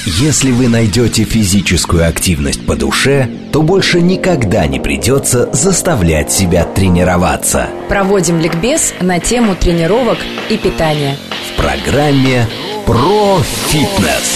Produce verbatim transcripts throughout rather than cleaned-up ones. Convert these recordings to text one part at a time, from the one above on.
Если вы найдете физическую активность по душе, то больше никогда не придется заставлять себя тренироваться. Проводим ликбез на тему тренировок и питания в программе «Про фитнес».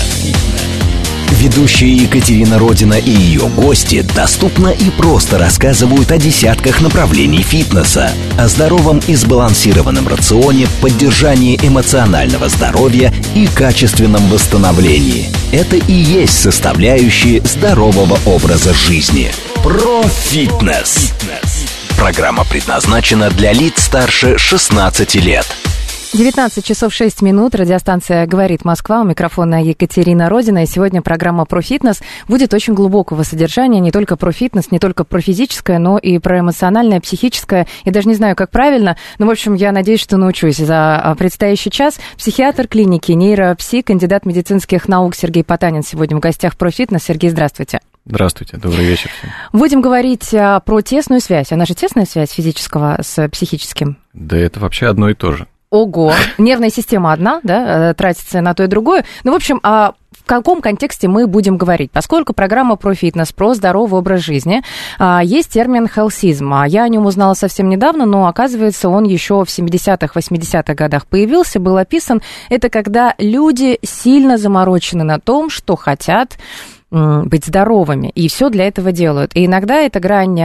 Ведущие Екатерина Родина и ее гости доступно и просто рассказывают о десятках направлений фитнеса, о здоровом и сбалансированном рационе, поддержании эмоционального здоровья и качественном восстановлении. Это и есть составляющие здорового образа жизни. Про фитнес. Программа предназначена для лиц старше шестнадцати лет. девятнадцать часов шесть минут. Радиостанция «Говорит Москва». У микрофона Екатерина Родина. И сегодня программа про фитнес будет очень глубокого содержания. Не только про фитнес, не только про физическое, но и про эмоциональное, психическое. Я даже не знаю, как правильно, но, в общем, я надеюсь, что научусь за предстоящий час. Психиатр клиники «Нейропси», кандидат медицинских наук Сергей Потанин сегодня в гостях про фитнес. Сергей, здравствуйте. Здравствуйте, добрый вечер всем. Будем говорить про тесную связь. Она же тесная связь физического с психическим? Да это вообще одно и то же. Ого, нервная система одна, да, тратится на то и другое. Ну, в общем, а в каком контексте мы будем говорить? Поскольку программа про фитнес, про здоровый образ жизни, есть термин хелсизм. Я о нем узнала совсем недавно, но, оказывается, он еще в семидесятых, восьмидесятых годах появился, был описан. Это когда люди сильно заморочены на том, что хотят быть здоровыми, и все для этого делают. И иногда эта грань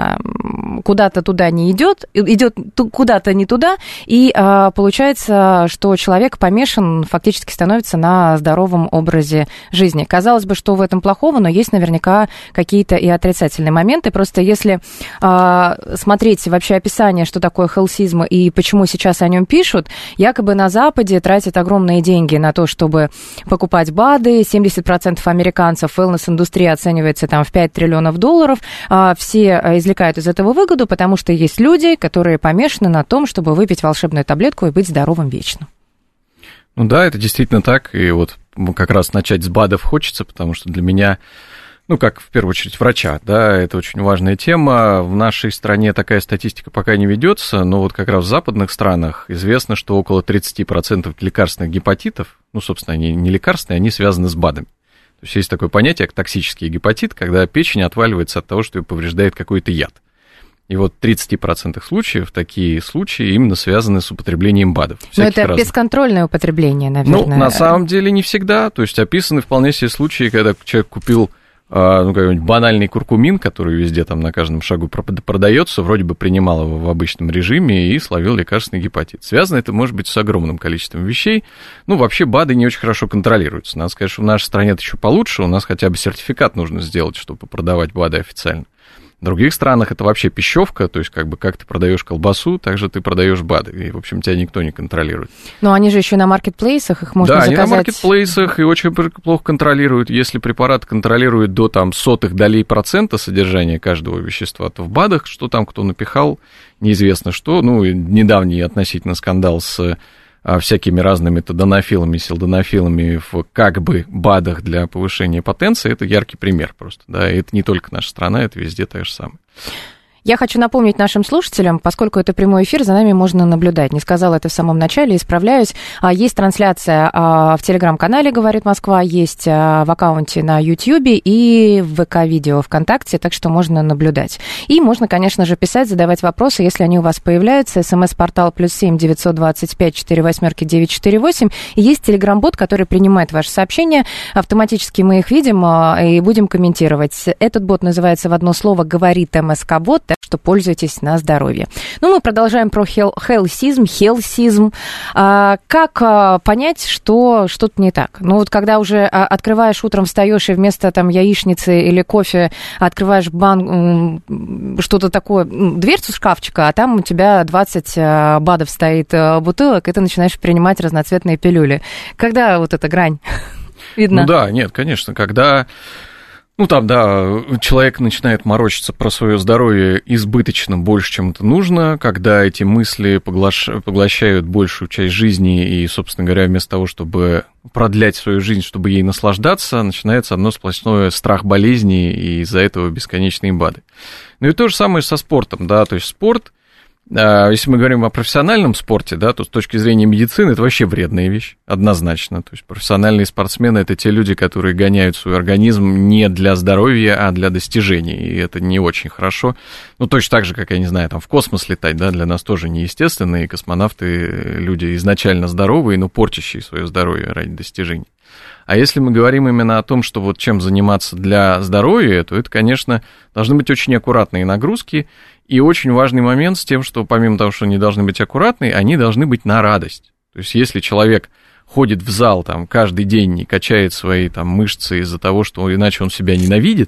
куда-то туда не идет, идет куда-то не туда, и а, получается, что человек помешан, фактически становится на здоровом образе жизни. Казалось бы, что в этом плохого, но есть наверняка какие-то и отрицательные моменты. Просто если а, смотреть вообще описание, что такое хелсизм и почему сейчас о нем пишут, якобы на Западе тратят огромные деньги на то, чтобы покупать БАДы, семьдесят процентов американцев, wellness-индустрия оценивается там в пять триллионов долларов, а, все извлекают из этого выгоду, потому что есть люди, которые помешаны на том, чтобы выпить волшебную таблетку и быть здоровым вечно. Ну да, это действительно так, и вот как раз начать с БАДов хочется, потому что для меня, ну как в первую очередь врача, да, это очень важная тема. В нашей стране такая статистика пока не ведется, но вот как раз в западных странах известно, что около тридцать процентов лекарственных гепатитов, ну, собственно, они не лекарственные, они связаны с БАДами. То есть есть такое понятие, как токсический гепатит, когда печень отваливается от того, что ее повреждает какой-то яд. И вот в тридцати процентах случаев такие случаи именно связаны с употреблением БАДов. Но это разных. Бесконтрольное употребление, наверное. Ну, на самом деле не всегда. То есть описаны вполне себе случаи, когда человек купил ну, какой-нибудь банальный куркумин, который везде там на каждом шагу продается, вроде бы принимал его в обычном режиме и словил лекарственный гепатит. Связано это может быть с огромным количеством вещей. Ну, вообще БАДы не очень хорошо контролируются. Надо сказать, что в нашей стране это еще получше. У нас хотя бы сертификат нужно сделать, чтобы продавать БАДы официально. В других странах это вообще пищевка, то есть как бы как ты продаешь колбасу, так же ты продаешь БАДы, и, в общем, тебя никто не контролирует. Но они же еще на маркетплейсах, их можно да, заказать. Да, они на маркетплейсах и очень плохо контролируют. Если препарат контролирует до там сотых долей процента содержания каждого вещества, то в БАДах, что там кто напихал, неизвестно что. Ну, недавний относительно скандал с всякими разными таденофилами, силденофилами в как бы БАДах для повышения потенции, это яркий пример просто, да, и это не только наша страна, это везде то же самое. Я хочу напомнить нашим слушателям, поскольку это прямой эфир, за нами можно наблюдать. Не сказала это в самом начале, исправляюсь. Есть трансляция в телеграм-канале «Говорит Москва», есть в аккаунте на Ютьюбе и в ВК-видео ВКонтакте, так что можно наблюдать. И можно, конечно же, писать, задавать вопросы, если они у вас появляются. СМС-портал плюс семь девятьсот двадцать пять четыре восьмерки девять четыре восемь. И есть телеграм-бот, который принимает ваши сообщения. Автоматически мы их видим и будем комментировать. Этот бот называется в одно слово «Говорит МСК-бот». Так что пользуйтесь на здоровье. Ну, мы продолжаем про хелсизм, хелсизм. А, как а, понять, что что-то не так? Ну, вот когда уже а, открываешь утром, встаешь и вместо там яичницы или кофе открываешь бан... что-то такое, дверцу шкафчика, а там у тебя двадцать а, БАДов стоит а, бутылок, и ты начинаешь принимать разноцветные пилюли. Когда вот эта грань видна? Ну да, нет, конечно, когда... Ну, там, да, человек начинает морочиться про свое здоровье избыточно больше, чем это нужно, когда эти мысли поглощ... поглощают большую часть жизни, и, собственно говоря, вместо того, чтобы продлять свою жизнь, чтобы ей наслаждаться, начинается одно сплошное страх болезни, и из-за этого бесконечные БАДы. Ну и то же самое со спортом, да, то есть спорт Если мы говорим о профессиональном спорте, да, то с точки зрения медицины это вообще вредная вещь, однозначно. То есть профессиональные спортсмены – это те люди, которые гоняют свой организм не для здоровья, а для достижений, и это не очень хорошо. Ну, точно так же, как, я не знаю, там в космос летать, да, для нас тоже неестественно, и космонавты – люди изначально здоровые, но портящие свое здоровье ради достижений. А если мы говорим именно о том, что вот чем заниматься для здоровья, то это, конечно, должны быть очень аккуратные нагрузки. И очень важный момент с тем, что помимо того, что они должны быть аккуратные, они должны быть на радость. То есть если человек ходит в зал там, каждый день и качает свои там, мышцы из-за того, что иначе он себя ненавидит,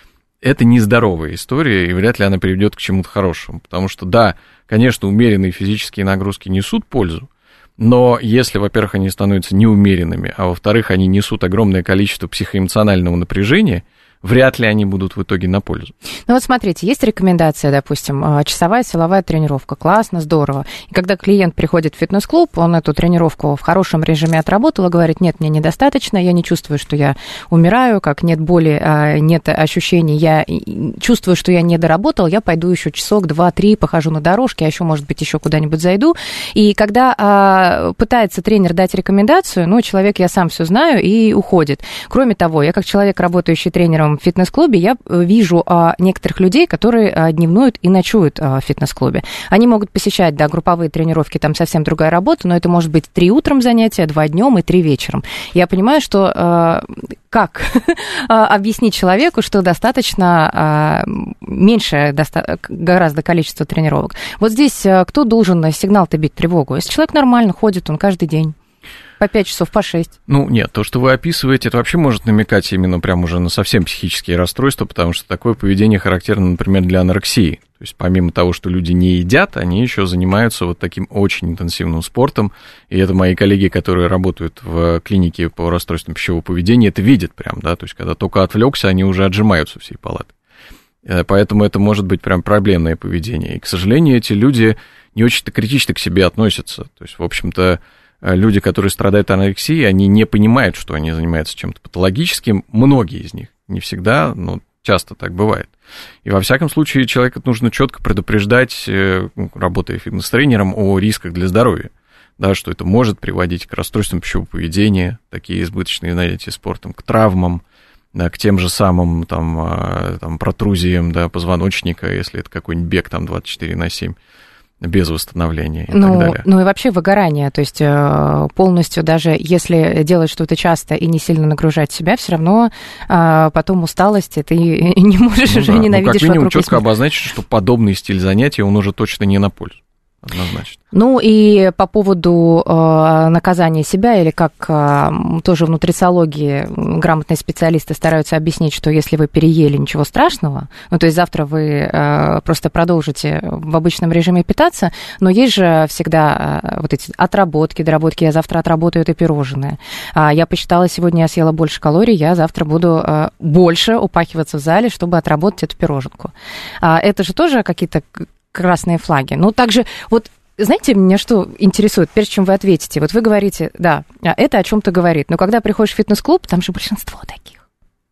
это нездоровая история, и вряд ли она приведет к чему-то хорошему. Потому что, да, конечно, умеренные физические нагрузки несут пользу, но если, во-первых, они становятся неумеренными, а во-вторых, они несут огромное количество психоэмоционального напряжения, вряд ли они будут в итоге на пользу. Ну вот смотрите, есть рекомендация, допустим, часовая силовая тренировка, классно, здорово. И когда клиент приходит в фитнес-клуб, он эту тренировку в хорошем режиме отработал и говорит, нет, мне недостаточно, я не чувствую, что я умираю, как нет боли, нет ощущений, я чувствую, что я не доработал, я пойду еще часок, два, три, похожу на дорожке, а еще, может быть, еще куда-нибудь зайду. И когда пытается тренер дать рекомендацию, ну, человек, я сам все знаю, и уходит. Кроме того, я как человек, работающий тренером в фитнес-клубе, я вижу а, некоторых людей, которые а, дневнуют и ночуют а, в фитнес-клубе. Они могут посещать, да, групповые тренировки, там совсем другая работа, но это может быть три утром занятия, два днем и три вечером. Я понимаю, что а, как объяснить человеку, что достаточно а, меньшее доста- гораздо количество тренировок. Вот здесь а, кто должен сигнал-то бить тревогу? Если человек нормально ходит, он каждый день. По пять часов, по шесть. Ну, нет, то, что вы описываете, это вообще может намекать именно прям уже на совсем психические расстройства, потому что такое поведение характерно, например, для анорексии. То есть помимо того, что люди не едят, они еще занимаются вот таким очень интенсивным спортом, и это мои коллеги, которые работают в клинике по расстройствам пищевого поведения, это видят прям, да, то есть когда только отвлекся, они уже отжимаются всей палаты. Поэтому это может быть прям проблемное поведение. И, к сожалению, эти люди не очень-то критично к себе относятся. То есть, в общем-то, люди, которые страдают анорексией, они не понимают, что они занимаются чем-то патологическим. Многие из них, не всегда, но часто так бывает. И во всяком случае человека нужно четко предупреждать, работая фитнес-тренером, о рисках для здоровья. Да, что это может приводить к расстройствам пищевого поведения, такие избыточные занятия спортом, к травмам, да, к тем же самым там, там, протрузиям, да, позвоночника, если это какой-нибудь бег там, двадцать четыре на семь. Без восстановления и ну, так далее. Ну и вообще выгорание, то есть полностью даже если делать что-то часто и не сильно нагружать себя, все равно потом усталость, и ты не можешь ну, уже да. ненавидишь ну, как минимум вокруг. Четко обозначить, что подобный стиль занятий, он уже точно не на пользу. Однозначно. Ну и по поводу э, наказания себя, или как э, тоже в нутрициологии грамотные специалисты стараются объяснить, что если вы переели, ничего страшного, ну то есть завтра вы э, просто продолжите в обычном режиме питаться, но есть же всегда э, вот эти отработки, доработки, я завтра отработаю это пирожное. А я посчитала, сегодня я съела больше калорий, я завтра буду э, больше упахиваться в зале, чтобы отработать эту пироженку. А это же тоже какие-то красные флаги. Ну, также, вот, знаете, меня что интересует, прежде чем вы ответите, вот вы говорите, да, это о чем-то говорит, но когда приходишь в фитнес-клуб, там же большинство таких.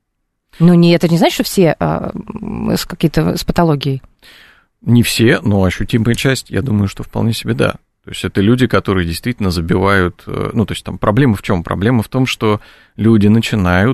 Ну, не, это не значит, что все а, с какие-то с патологией? Не все, но ощутимая часть, я думаю, что вполне себе да. То есть это люди, которые действительно забивают, ну, то есть там проблема в чем? Проблема в том, что люди начинают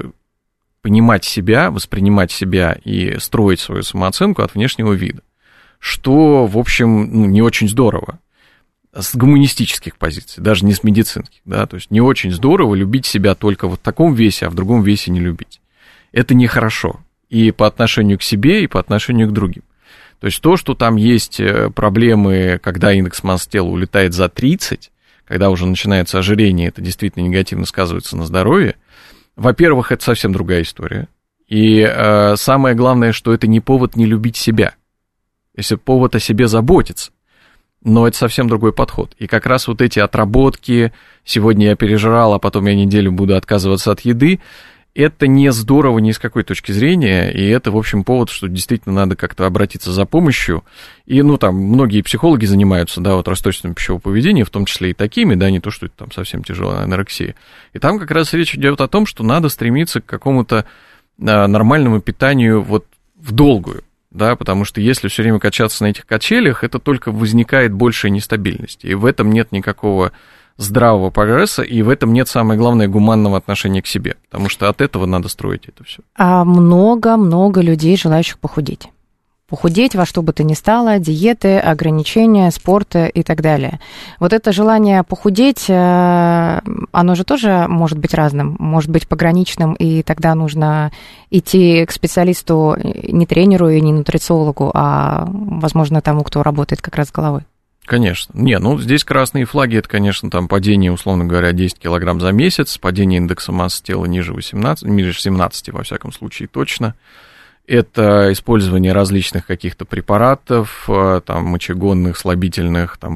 понимать себя, воспринимать себя и строить свою самооценку от внешнего вида, что, в общем, ну, не очень здорово с гуманистических позиций, даже не с медицинских, да, то есть не очень здорово любить себя только вот в таком весе, а в другом весе не любить. Это нехорошо и по отношению к себе, и по отношению к другим. То есть то, что там есть проблемы, когда индекс массы тела улетает за тридцать, когда уже начинается ожирение, это действительно негативно сказывается на здоровье, во-первых, это совсем другая история. И э, самое главное, что это не повод не любить себя. Если повод о себе заботиться, но это совсем другой подход. И как раз вот эти отработки, сегодня я пережрал, а потом я неделю буду отказываться от еды, это не здорово ни с какой точки зрения, и это, в общем, повод, что действительно надо как-то обратиться за помощью. И, ну, там, многие психологи занимаются, да, вот расстройством пищевого поведения, в том числе и такими, да, не то, что это там совсем тяжелая анорексия. И там как раз речь идет о том, что надо стремиться к какому-то нормальному питанию вот в долгую. да, потому что если все время качаться на этих качелях, это только возникает большая нестабильность, и в этом нет никакого здравого прогресса, и в этом нет, самое главное, гуманного отношения к себе, потому что от этого надо строить это все. А много-много людей, желающих похудеть. Похудеть во что бы то ни стало, диеты, ограничения, спорта и так далее. Вот это желание похудеть, оно же тоже может быть разным, может быть пограничным, и тогда нужно идти к специалисту, не тренеру и не нутрициологу, а, возможно, тому, кто работает как раз с головой. Конечно. Не, ну здесь красные флаги, это, конечно, там падение, условно говоря, десять килограмм за месяц, падение индекса массы тела ниже восемнадцати, ниже семнадцати, во всяком случае, точно. Это использование различных каких-то препаратов, там, мочегонных, слабительных, там,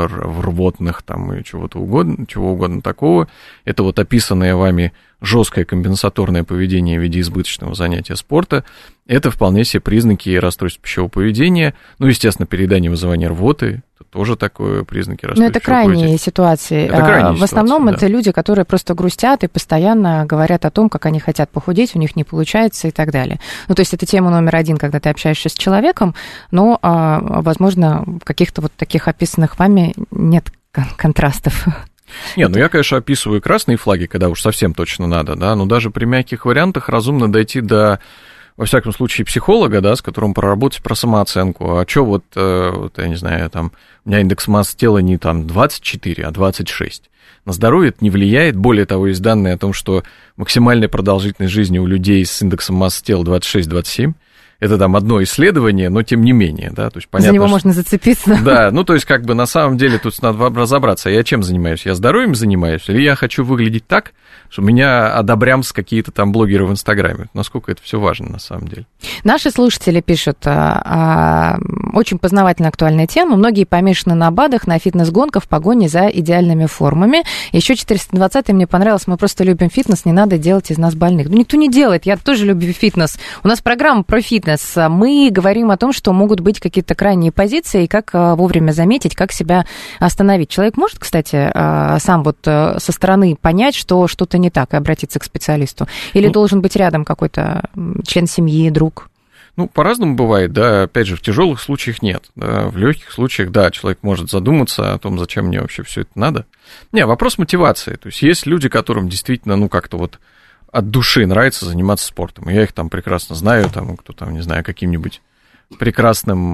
рвотных, там, и чего-то угодно, чего угодно такого. Это вот описанное вами жесткое компенсаторное поведение в виде избыточного занятия спорта. Это вполне себе признаки расстройства пищевого поведения. Ну, естественно, переедание, вызывание рвоты. Это тоже такое признаки расстройства. Но это крайние ситуации. Это крайние в основном ситуации, это да. люди, которые просто грустят и постоянно говорят о том, как они хотят похудеть, у них не получается и так далее. Ну, то есть это тема номер один, когда ты общаешься с человеком, но, возможно, каких-то вот таких описанных вами нет контрастов. Не, ну я, конечно, описываю красные флаги, когда уж совсем точно надо, да, но даже при мягких вариантах разумно дойти до, во всяком случае, психолога, да, с которым проработать про самооценку. А что вот, вот, я не знаю, там, у меня индекс массы тела не там двадцать четыре, а двадцать шесть. На здоровье это не влияет. Более того, есть данные о том, что максимальная продолжительность жизни у людей с индексом массы тела двадцать шесть - двадцать семь. Это там одно исследование, но тем не менее, да, то есть понятно, за него что... можно зацепиться. Да, ну то есть как бы на самом деле тут надо разобраться, я чем занимаюсь, я здоровьем занимаюсь, или я хочу выглядеть так, что меня одобрямс какие-то там блогеры в Инстаграме, насколько это все важно на самом деле. Наши слушатели пишут, а, а, очень познавательная актуальная тема, многие помешаны на БАДах, на фитнес-гонках в погоне за идеальными формами. Еще четыреста двадцатый мне понравилось, мы просто любим фитнес, не надо делать из нас больных. Ну никто не делает, я тоже люблю фитнес, у нас программа про фитнес. Мы говорим о том, что могут быть какие-то крайние позиции, и как вовремя заметить, как себя остановить. Человек может, кстати, сам вот со стороны понять, что что-то не так, и обратиться к специалисту? Или ну, должен быть рядом какой-то член семьи, друг? Ну, по-разному бывает, да, опять же, в тяжелых случаях нет, да, в легких случаях, да, человек может задуматься о том, зачем мне вообще все это надо. Не, вопрос мотивации, то есть есть люди, которым действительно, ну, как-то вот от души нравится заниматься спортом. Я их там прекрасно знаю, там, кто там, не знаю, каким-нибудь прекрасным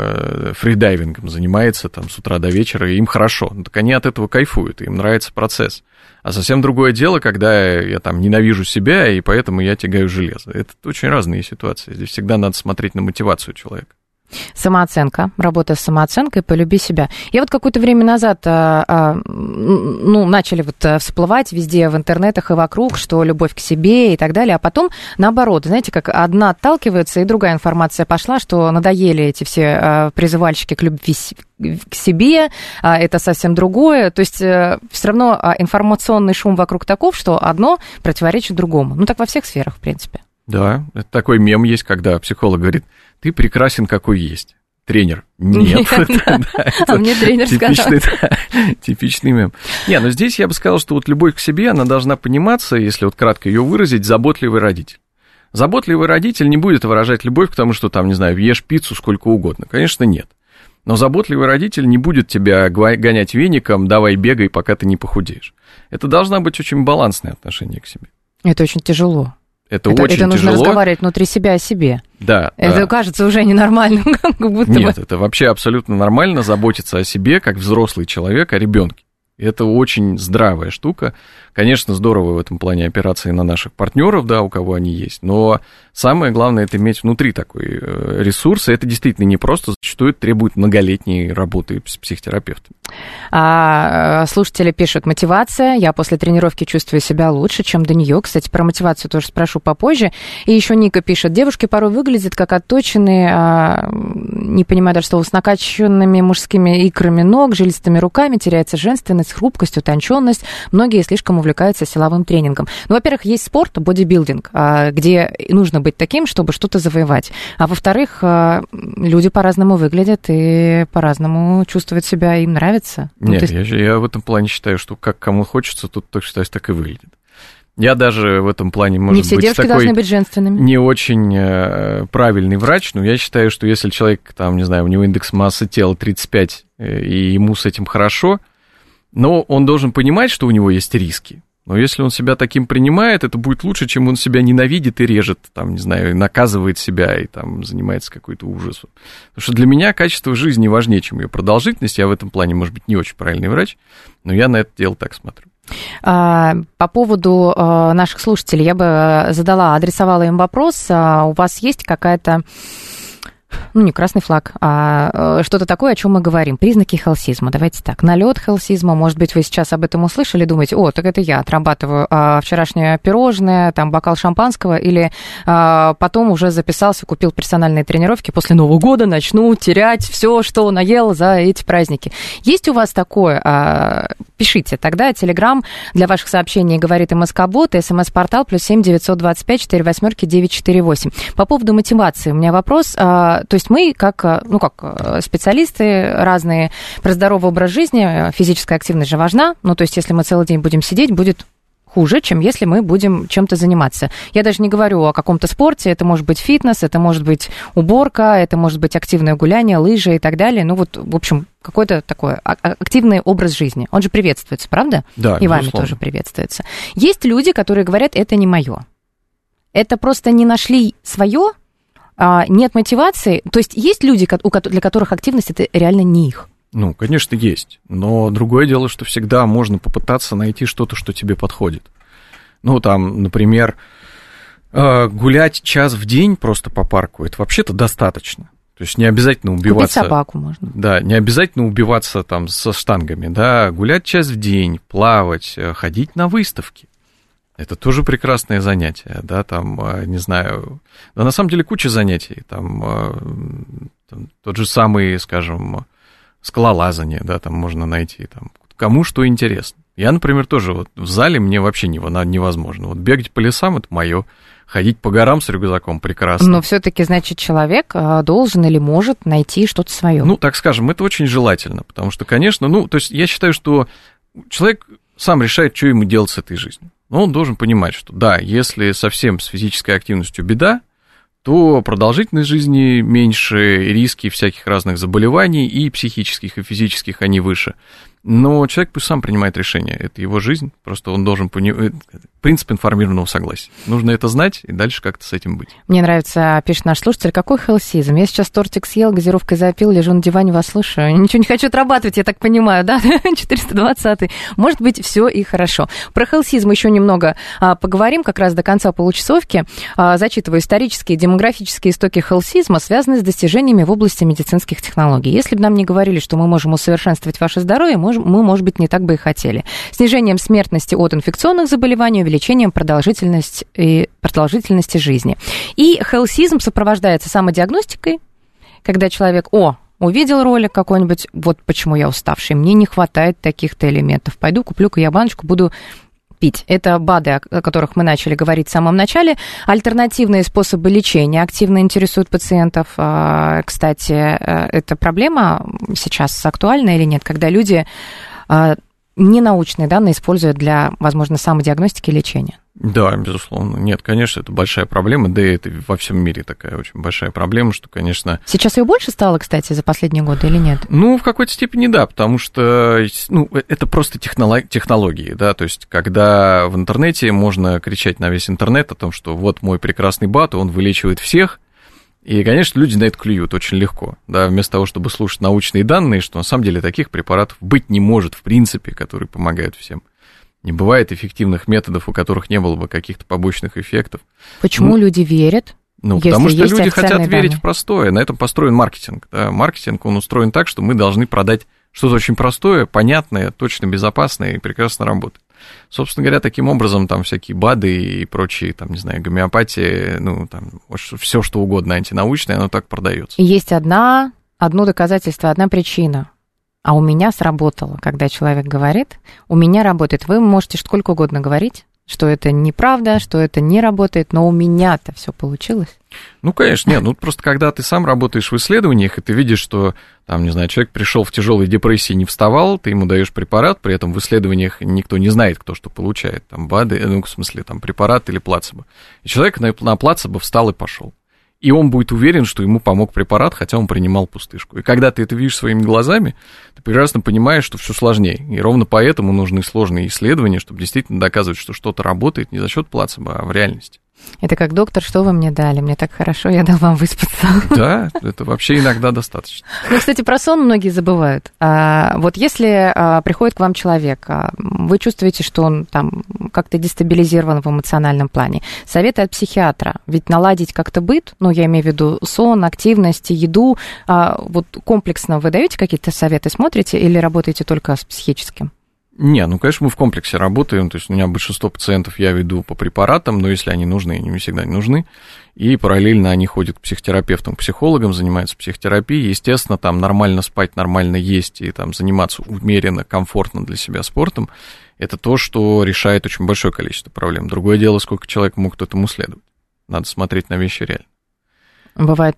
э, фридайвингом занимается там с утра до вечера, и им хорошо. Ну, так они от этого кайфуют, им нравится процесс. А совсем другое дело, когда я там ненавижу себя, и поэтому я тягаю железо. Это очень разные ситуации. Здесь всегда надо смотреть на мотивацию человека. Самооценка, работа с самооценкой, полюби себя. Я вот какое-то время назад, ну, начали вот всплывать везде в интернетах и вокруг, что любовь к себе и так далее, а потом наоборот, знаете, как одна отталкивается, и другая информация пошла, что надоели эти все призывальщики к любви к себе, это совсем другое, то есть все равно информационный шум вокруг таков, что одно противоречит другому. Ну, так во всех сферах, в принципе. Да, это такой мем есть, когда психолог говорит: ты прекрасен, какой есть. Тренер: нет. А мне тренер сказал. Типичный мем. Не, но здесь я бы сказал, что вот любовь к себе, она должна пониматься, если вот кратко ее выразить, заботливый родитель. Заботливый родитель не будет выражать любовь к тому, что там, не знаю, ешь пиццу сколько угодно. Конечно, нет. Но заботливый родитель не будет тебя гонять веником: давай бегай, пока ты не похудеешь. Это должна быть очень балансное отношение к себе. Это очень тяжело. Это, это очень это нужно тяжело. Разговаривать внутри себя о себе. Да. Это да. кажется уже ненормальным, как будто Нет, бы. это вообще абсолютно нормально заботиться о себе, как взрослый человек, о ребенке. Это очень здравая штука. Конечно, здорово в этом плане операции на наших партнеров, да, у кого они есть, но самое главное — это иметь внутри такой ресурс, и это действительно непросто, зачастую это требует многолетней работы с психотерапевтом. А, слушатели пишут: мотивация, я после тренировки чувствую себя лучше, чем до нее. Кстати, про мотивацию тоже спрошу попозже. И еще Ника пишет: девушки порой выглядят как отточенные, а, не понимаю даже слова, с накачанными мужскими икрами ног, жилистыми руками, теряется женственность, хрупкость, утонченность. Многие слишком увлекаются силовым тренингом. Ну, во-первых, есть спорт, бодибилдинг, где нужно быть таким, чтобы что-то завоевать. А во-вторых, люди по-разному выглядят и по-разному чувствуют себя, им нравится. Нет, ну, есть... я, я в этом плане считаю, что как кому хочется, тут точно так и выглядит. Я даже в этом плане, может не все быть, девушки такой должны быть женственными. Не очень э, правильный врач, но я считаю, что если человек, там, не знаю, у него индекс массы тела тридцать пять, э, и ему с этим хорошо, но он должен понимать, что у него есть риски. Но если он себя таким принимает, это будет лучше, чем он себя ненавидит и режет, там, не знаю, наказывает себя и там занимается какой-то ужасом. Потому что для меня качество жизни важнее, чем ее продолжительность. Я в этом плане, может быть, не очень правильный врач, но я на это дело так смотрю. По поводу наших слушателей я бы задала, адресовала им вопрос. У вас есть какая-то, ну, не красный флаг, а что-то такое, о чем мы говорим? Признаки хелсизма. Давайте так. Налет хелсизма. Может быть, вы сейчас об этом услышали, думаете, о, так это я отрабатываю а, вчерашнее пирожное, там, бокал шампанского, или а, потом уже записался, купил персональные тренировки, после Нового года начну терять все, что наел за эти праздники. Есть у вас такое? А, пишите. Тогда Телеграм для ваших сообщений говорит МСК-бот, СМС-портал плюс семь девятьсот двадцать пять четыре восьмерки девять четыре восемь. По поводу мотивации у меня вопрос. А, То есть мы, как, ну, как специалисты разные, про здоровый образ жизни, физическая активность же важна, ну, то есть если мы целый день будем сидеть, будет хуже, чем если мы будем чем-то заниматься. Я даже не говорю о каком-то спорте, это может быть фитнес, это может быть уборка, это может быть активное гуляние, лыжи и так далее. Ну, вот, в общем, какой-то такой активный образ жизни. Он же приветствуется, правда? Да, и вами тоже приветствуется. Есть люди, которые говорят, это не мое. Это просто не нашли свое, нет мотивации. То есть есть люди, для которых активность это реально не их? Ну, конечно, есть. Но другое дело, что всегда можно попытаться найти что-то, что тебе подходит. Ну, там, например, гулять час в день просто по парку, это вообще-то достаточно. То есть не обязательно убиваться... Купить собаку можно. Да, не обязательно убиваться там со штангами, да. Гулять час в день, плавать, ходить на выставки. Это тоже прекрасное занятие, да, там, не знаю, да, на самом деле куча занятий, там, там тот же самый, скажем, скалолазание, да, там можно найти, там, кому что интересно. Я, например, тоже вот в зале мне вообще невозможно. Вот бегать по лесам — это мое, ходить по горам с рюкзаком прекрасно. Но все-таки, значит, человек должен или может найти что-то свое. Ну, так скажем, это очень желательно, потому что, конечно, ну, то есть я считаю, что человек сам решает, что ему делать с этой жизнью. Но он должен понимать, что да, если совсем с физической активностью беда, то продолжительность жизни меньше, риски всяких разных заболеваний, и психических, и физических, они выше. Но человек пусть сам принимает решение, это его жизнь, просто он должен понимать, принцип информированного согласия. Нужно это знать и дальше как-то с этим быть. Мне нравится, пишет наш слушатель, какой хелсизм? Я сейчас тортик съел, газировкой запил, лежу на диване, вас слушаю. Ничего не хочу отрабатывать, я так понимаю, да? четыреста двадцатый. Может быть, все и хорошо. Про хелсизм еще немного а, поговорим, как раз до конца получасовки. А, зачитываю. Исторические и демографические истоки хелсизма связаны с достижениями в области медицинских технологий. Если бы нам не говорили, что мы можем усовершенствовать ваше здоровье, мы мы, может быть, не так бы и хотели. Снижением смертности от инфекционных заболеваний, увеличением продолжительности, и продолжительности жизни. И хелсизм сопровождается самодиагностикой, когда человек, о, увидел ролик какой-нибудь, вот почему я уставший, мне не хватает таких-то элементов, пойду куплю-ка я баночку, буду пить. Это БАДы, о которых мы начали говорить в самом начале. Альтернативные способы лечения активно интересуют пациентов. Кстати, эта проблема сейчас актуальна или нет, когда люди ненаучные данные используют для, возможно, самодиагностики и лечения? Да, безусловно. Нет, конечно, это большая проблема, да и это во всем мире такая очень большая проблема, что, конечно... Сейчас ее больше стало, кстати, за последние годы или нет? Ну, в какой-то степени да, потому что, ну, это просто технологии, да, то есть, когда в интернете можно кричать на весь интернет о том, что вот мой прекрасный БАД, он вылечивает всех, и, конечно, люди на это клюют очень легко, да, вместо того, чтобы слушать научные данные, что на самом деле таких препаратов быть не может, в принципе, которые помогают всем. Не бывает эффективных методов, у которых не было бы каких-то побочных эффектов. Почему ну, люди верят? Ну, потому что люди хотят данные. верить в простое. На этом построен маркетинг. Да. Маркетинг, он устроен так, что мы должны продать что-то очень простое, понятное, точно безопасное и прекрасно работает. Собственно говоря, таким образом там всякие БАДы и прочие, там, не знаю, гомеопатия, ну, там, все что угодно антинаучное, оно так продается. И есть одна, одно доказательство, одна причина. А у меня сработало, когда человек говорит, у меня работает. Вы можете сколько угодно говорить, что это неправда, что это не работает, но у меня-то все получилось. Ну, конечно, нет, ну просто когда ты сам работаешь в исследованиях, и ты видишь, что, там, не знаю, человек пришел в тяжелой депрессии, не вставал, ты ему даешь препарат, при этом в исследованиях никто не знает, кто что получает, там, БАДы, ну, в смысле, там, препарат или плацебо. И человек на, на плацебо встал и пошел. И он будет уверен, что ему помог препарат, хотя он принимал пустышку. И когда ты это видишь своими глазами, ты прекрасно понимаешь, что все сложнее. И ровно поэтому нужны сложные исследования, чтобы действительно доказывать, что что-то работает не за счет плацебо, а в реальности. Это как: доктор, что вы мне дали? Мне так хорошо, я дал вам выспаться. Да, это вообще иногда достаточно. Ну, кстати, про сон многие забывают. А, вот если а, приходит к вам человек, а, вы чувствуете, что он там как-то дестабилизирован в эмоциональном плане, советы от психиатра, ведь наладить как-то быт, ну, я имею в виду сон, активность, еду, а, вот комплексно вы даете какие-то советы, смотрите, или работаете только с психическим? Не, ну, конечно, мы в комплексе работаем, то есть у меня большинство пациентов я веду по препаратам, но если они нужны, они не всегда не нужны, и параллельно они ходят к психотерапевтам, к психологам, занимаются психотерапией, естественно, там нормально спать, нормально есть и там заниматься умеренно, комфортно для себя спортом, это то, что решает очень большое количество проблем. Другое дело, сколько человек могут этому следовать, надо смотреть на вещи реально. Бывает,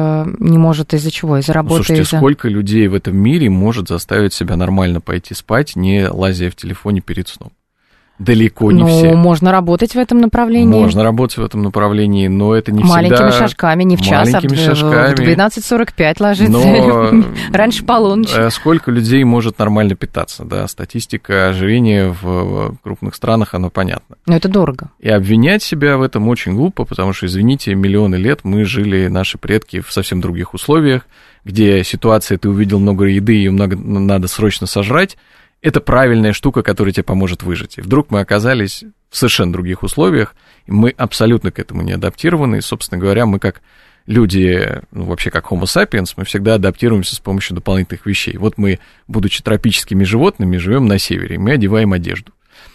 не может из-за чего? Из-за работы? Ну, слушайте, из-за... сколько людей в этом мире может заставить себя нормально пойти спать, не лазя в телефоне перед сном? Далеко не ну, все. Ну, можно работать в этом направлении. Можно работать в этом направлении, но это не маленькими всегда... шажками, не в час, а в двенадцать сорок пять ложиться. Но... Раньше полуночи. Сколько людей может нормально питаться, да? Статистика ожирения в крупных странах, она понятна. Но это дорого. И обвинять себя в этом очень глупо, потому что, извините, миллионы лет мы жили, наши предки, в совсем других условиях, где ситуация, ты увидел много еды, ее много, надо срочно сожрать. Это правильная штука, которая тебе поможет выжить. И вдруг мы оказались в совершенно других условиях, и мы абсолютно к этому не адаптированы. И, собственно говоря, мы как люди, ну, вообще как Homo sapiens, мы всегда адаптируемся с помощью дополнительных вещей. Вот мы, будучи тропическими животными, живем на севере, и мы одеваем одежду.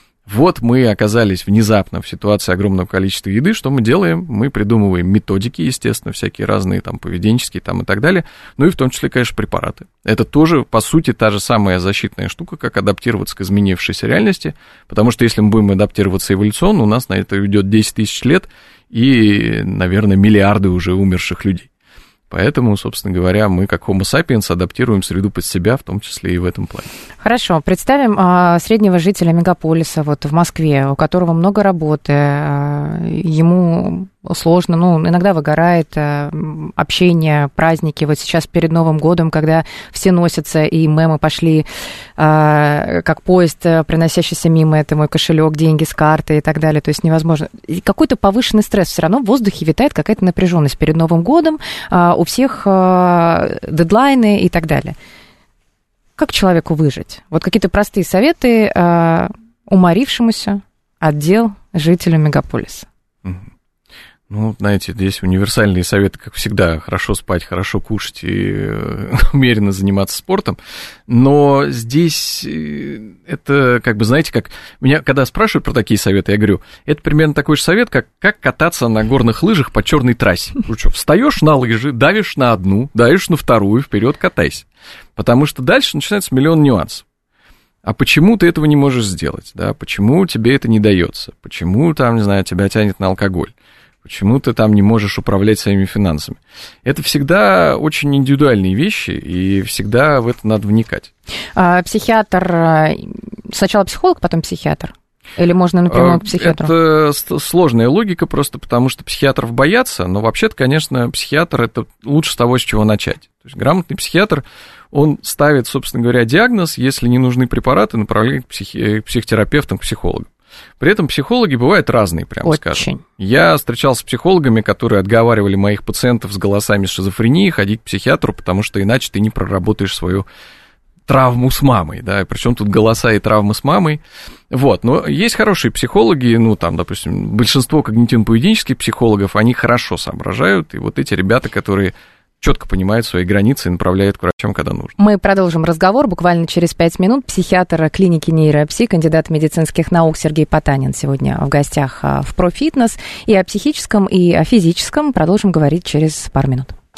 Вот мы оказались внезапно в ситуации огромного количества еды, что мы делаем? Мы придумываем методики, естественно, всякие разные, там, поведенческие, там, и так далее, ну и в том числе, конечно, препараты. Это тоже, по сути, та же самая защитная штука, как адаптироваться к изменившейся реальности, потому что если мы будем адаптироваться эволюционно, у нас на это уйдет десять тысяч лет и, наверное, миллиарды уже умерших людей. Поэтому, собственно говоря, мы, как Homo sapiens, адаптируем среду под себя, в том числе и в этом плане. Хорошо. Представим а, среднего жителя мегаполиса вот в Москве, у которого много работы, а, ему сложно, ну, иногда выгорает а, общение, праздники. Вот сейчас перед Новым годом, когда все носятся, и мемы пошли, а, как поезд, проносящийся мимо, это мой кошелек, деньги с карты и так далее. То есть невозможно. И какой-то повышенный стресс. Все равно в воздухе витает какая-то напряженность перед Новым годом, а, у всех а, дедлайны и так далее. Как человеку выжить? Вот какие-то простые советы а, уморившемуся от дел жителю мегаполиса. Ну, знаете, здесь универсальные советы, как всегда, хорошо спать, хорошо кушать и умеренно заниматься спортом, но здесь это, как бы, знаете, как меня, когда спрашивают про такие советы, я говорю, это примерно такой же совет, как, как кататься на горных лыжах по черной трассе. Ну что, встаешь на лыжи, давишь на одну, давишь на вторую, вперед катайся, потому что дальше начинается миллион нюансов. А почему ты этого не можешь сделать, да, почему тебе это не дается, почему, там, не знаю, тебя тянет на алкоголь, почему ты там не можешь управлять своими финансами. Это всегда очень индивидуальные вещи, и всегда в это надо вникать. А психиатр, сначала психолог, потом психиатр? Или можно напрямую к психиатру? Это сложная логика, просто потому что психиатров боятся, но вообще-то, конечно, психиатр – это лучше с того, с чего начать. То есть грамотный психиатр, он ставит, собственно говоря, диагноз, если не нужны препараты, направляет к, психи... к психотерапевтам, к психологам. При этом психологи бывают разные, прямо Очень. скажем. Я встречался с психологами, которые отговаривали моих пациентов с голосами шизофрении ходить к психиатру, потому что иначе ты не проработаешь свою травму с мамой, да, причем тут голоса и травмы с мамой. Вот, но есть хорошие психологи, ну, там, допустим, большинство когнитивно-поведенческих психологов, они хорошо соображают, и вот эти ребята, которые четко понимают свои границы и направляют к врачам, когда нужно. Мы продолжим разговор буквально через пять минут. Психиатр клиники нейропси, кандидат медицинских наук Сергей Потанин сегодня в гостях в ProFitness. И о психическом, и о физическом продолжим говорить через пару минут.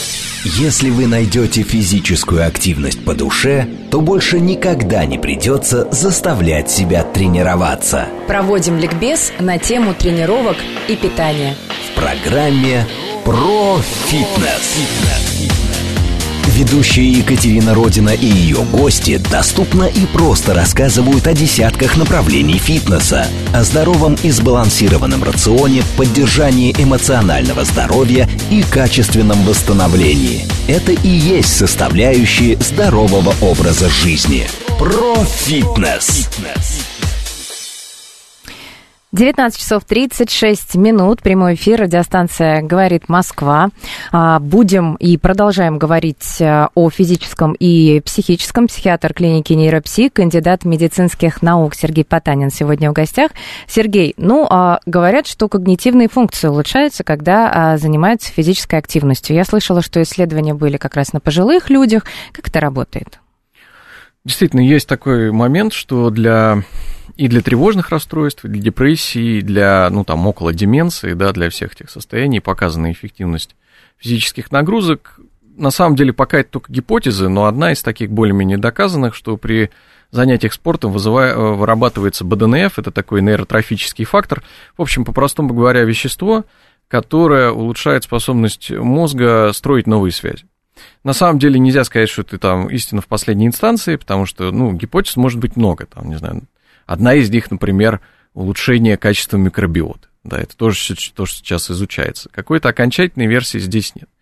Если вы найдете физическую активность по душе, то больше никогда не придется заставлять себя тренироваться. Проводим ликбез на тему тренировок и питания в программе «Про фитнес». Ведущая Екатерина Родина и ее гости доступно и просто рассказывают о десятках направлений фитнеса, о здоровом и сбалансированном рационе, поддержании эмоционального здоровья и качественном восстановлении. Это и есть составляющие здорового образа жизни. Про фитнес. девятнадцать часов тридцать шесть минут, прямой эфир, радиостанция «Говорит Москва». Будем и продолжаем говорить о физическом и психическом. Психиатр клиники «Нейропсих», кандидат медицинских наук Сергей Потанин сегодня в гостях. Сергей, ну, говорят, что когнитивные функции улучшаются, когда занимаются физической активностью. Я слышала, что исследования были как раз на пожилых людях. Как это работает? Действительно, есть такой момент, что для... и для тревожных расстройств, и для депрессии, и для, ну, там, около деменции, да, для всех этих состояний показана эффективность физических нагрузок. На самом деле, пока это только гипотезы, но одна из таких более-менее доказанных, что при занятиях спортом вызывая, вырабатывается бэ дэ эн эф, это такой нейротрофический фактор, в общем, по-простому говоря, вещество, которое улучшает способность мозга строить новые связи. На самом деле нельзя сказать, что это там истина в последней инстанции, потому что, ну, гипотез может быть много, там, не знаю. Одна из них, например, улучшение качества микробиота. Да, это тоже то, что сейчас изучается. Какой-то окончательной версии здесь нет.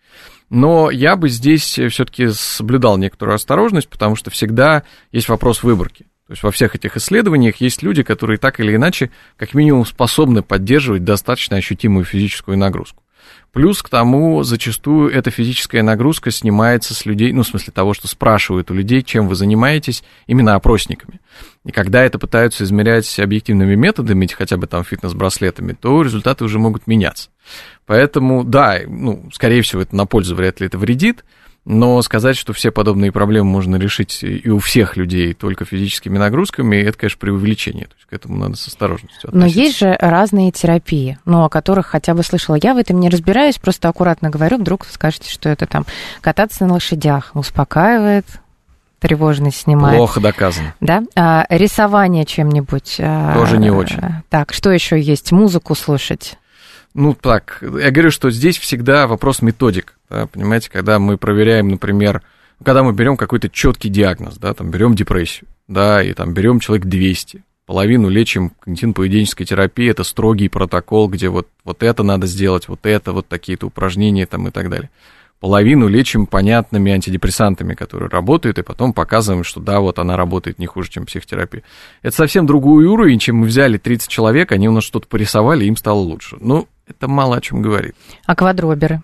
Но я бы здесь все-таки соблюдал некоторую осторожность, потому что всегда есть вопрос выборки. То есть во всех этих исследованиях есть люди, которые так или иначе, как минимум, способны поддерживать достаточно ощутимую физическую нагрузку. Плюс к тому, зачастую эта физическая нагрузка снимается с людей, ну, в смысле того, что спрашивают у людей, чем вы занимаетесь, именно опросниками. И когда это пытаются измерять объективными методами, хотя бы там фитнес-браслетами, то результаты уже могут меняться. Поэтому, да, ну, скорее всего, это на пользу, вряд ли это вредит, но сказать, что все подобные проблемы можно решить и у всех людей только физическими нагрузками, это, конечно, преувеличение. То есть к этому надо с осторожностью относиться. Но есть же разные терапии, ну, о которых хотя бы слышала. Я в этом не разбираюсь, просто аккуратно говорю, вдруг скажете, что это там кататься на лошадях успокаивает, тревожность снимает. Плохо доказано. Да? А, рисование чем-нибудь. Тоже не очень. Так, что еще есть? Музыку слушать. Ну, так, я говорю, что здесь всегда вопрос методик, да, понимаете, когда мы проверяем, например, когда мы берем какой-то четкий диагноз, да, там, берем депрессию, да, и там берем человек двести, половину лечим когнитивно-поведенческой терапией, это строгий протокол, где вот, вот это надо сделать, вот это, вот такие-то упражнения там и так далее. Половину лечим понятными антидепрессантами, которые работают, и потом показываем, что да, вот она работает не хуже, чем психотерапия. Это совсем другой уровень, чем мы взяли тридцать человек, они у нас что-то порисовали, им стало лучше. Ну, это мало о чем говорит. А квадроберы?